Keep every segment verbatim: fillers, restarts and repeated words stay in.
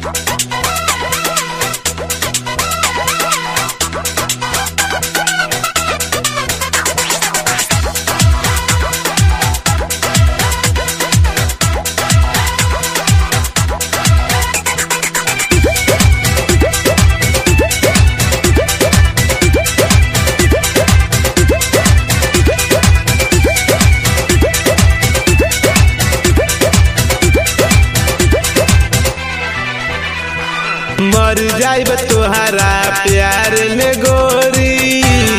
मर जाइब तोहरा प्यार में गोरी,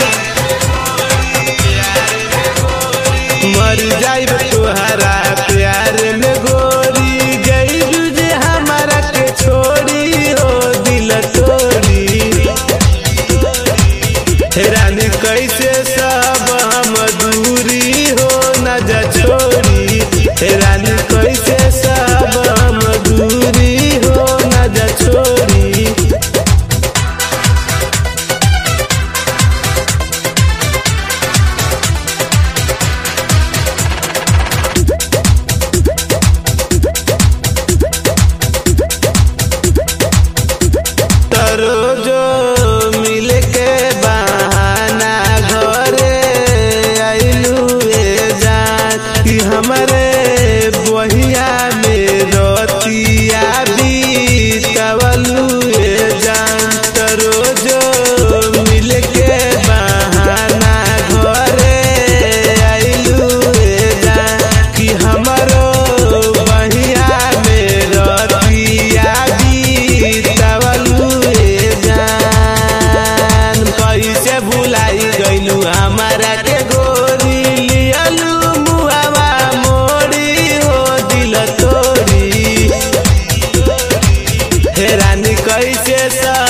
मर जाइब तोहरा प्यार में गोरी, गई जुझे हमारा के छोड़ी हो दिल तोड़ी। रानी कैसे सब हम दूरी हो न जा छोड़ी, रानी कैसे सब हम दूरी हो न जा छोड़ी। रोजो मिले के बहाना घरे आइलू जान कि हमारे बहिया में रतिया बीतवलू जान। रोजो मिले के बहाना घरे आइलू जान कि हमारो बहिया में रतिया बीतवलू। कैसे भुलाई गईलू हमारा के गोरी, लियलू मुहावा मोड़ी हो दिल तोड़ी। हे रानी कैसे